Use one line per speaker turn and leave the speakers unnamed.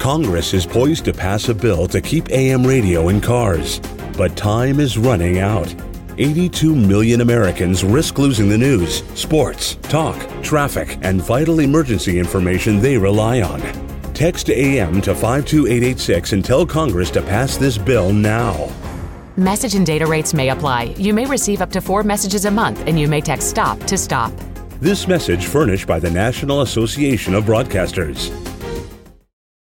Congress is poised to pass a bill to keep AM radio in cars. But time is running out. 82 million Americans risk losing the news, sports, talk, traffic, and vital emergency information they rely on. Text AM to 52886 and tell Congress to pass this bill now.
Message and data rates may apply. You may receive up to 4 messages a month, and you may text STOP to stop.
This message furnished by the National Association of Broadcasters.